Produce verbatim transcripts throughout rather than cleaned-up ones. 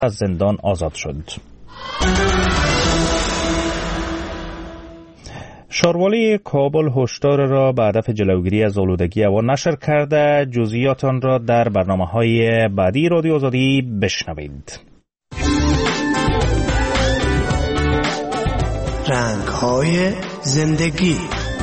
از زندان آزاد شد. شاروالی کابل هشدار را به هدف جلوگیری از آلودگی هوا نشر کرده. جزئیات آن را در برنامه‌های بعدی رادیو آزادی بشنوید. رنگ‌های زندگی.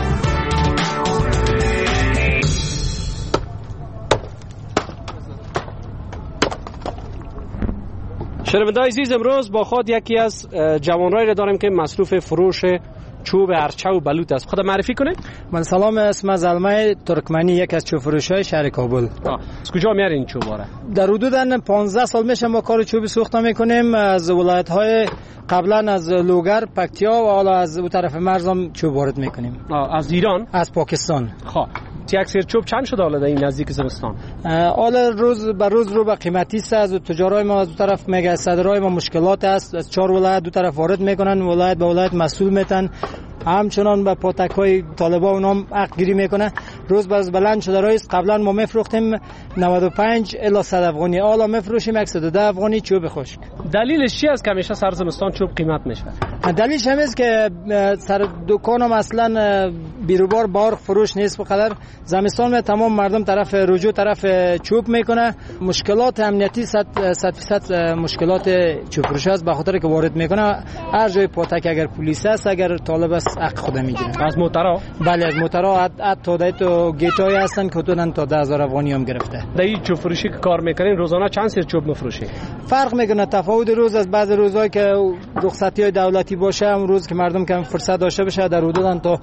شنونده‌های عزیز، امروز با خود یکی از جوانایی را داریم که مصروف فروش چوب ارچه و بلوط است. خود معرفی کنید. من سلام، اسم زلمه ترکمنی، یک از چوب فروشای شهر کابل. از کجا میارین این چوبا را؟ در حدود پانزده سال میشه ما کار چوب سوخت میکنیم. از ولایت‌های قبلا از لوگر، پکتیا و حالا از اون طرف مرز هم چوب وارد میکنیم. از ایران؟ از پاکستان. خب یک سیر چوب چند شده حالا در این نزدیک زمستان؟ حالا روز به روز رو به قیمتی است. از تجارای ما از دو طرف میگه صدرای ما مشکلات است. از چهار ولایت دو طرف وارد میکنن، ولایت به ولایت مسئول میتن، همچنان به پاتک‌های طالبا اونام حق گیری میکنه. روز باز بلند شده رئیس. قبلا ما میفروختیم نود و پنج الی صد افغانی، حالا میفروشیم صد و ده افغانی چوب خشک. دلیلش چی است که همیشه سر زمستان چوب قیمت میشه؟ دلیلش هم است که سر دکانم اصلا بیروبار بار فروش نیست. بقدر زمستان می تمام مردم طرف رجوع طرف چوب میکنه. مشکلات امنیتی صد درصد مشکلات چوب فروش است، به خاطر که وارد میکنه هر جای پاتک اگر پلیس است اگر طالب است حق خود میگیره. از موترا؟ بله از موترا. حتی تا تو گیتای هستن که حدوداً تا ده هزار افغانی هم گرفته. در این چوب فروشی که کار میکنین روزانه چند سیر چوب میفروشین؟ فرق میکنه. تفاوت روز از بعض روزایی که رخصتی های دولتی باشه، اون روز که مردم کم فرصت داشته باشه در حدوداً تا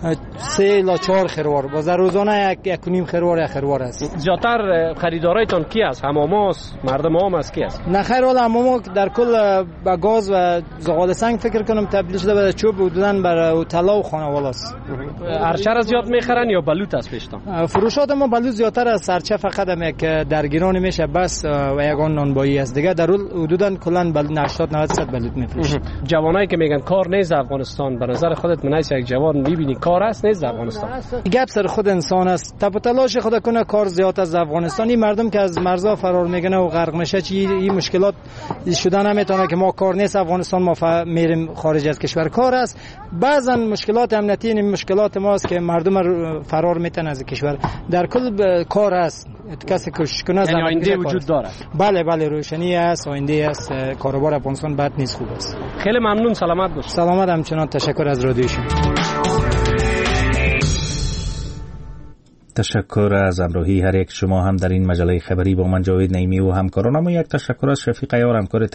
سه تا چهار خروار، باز روزانه یک یک نیم خروار یا خروار است. زیاتر خریدارایتون کی است؟ حماماست، مردم عام است، کی است؟ نه خیر، ولی حماما در کل با گاز و زغال سنگ فکر کنم تبدیل شده به چوب حدوداً بر طلا و خانواده است. ارچه را زیاد میخرن یا بلوط است پیشتان؟ فروشات ما بلوط زیاتر است. ارچه فقط هم یک درگیران میشه بس و یگان نانبایی است. دیگه در حدوداً کلا بل هشتاد نود درصد بلوط میفروشه. جوانایی که میگن کار نیست افغانستان، به نظر خودت منایس یک جوان میبینی کار است نیست افغانستان؟ گپ سر خود انسان است. تپ و تلاش خود کنه کار زیاد از افغانستانی. مردم که از مرزها فرار میکنه و غرق میشه چی این مشکلات شده نمیتونه که ما کار نیست افغانستان ما ف... میریم خارج از کشور کار است. بعضا مشکلات امنیتی این مشکلات ماست که مردم فرار میتن از کشور. در کل ب... کار است. کسی کوشش کنه یعنی آینده وجود داره. بله بله روشنی است، آینده است. کاروبار افغانستان بد نیست، خوب است. خیلی ممنون، سلامت باش. سلامت همچنان. تشکر از رادیو شما. تشکر از همراهی هر یک شما هم در این مجله خبری با من جاوید نعیمی و همکارانم. یک تشکر از شفیق عیار همکار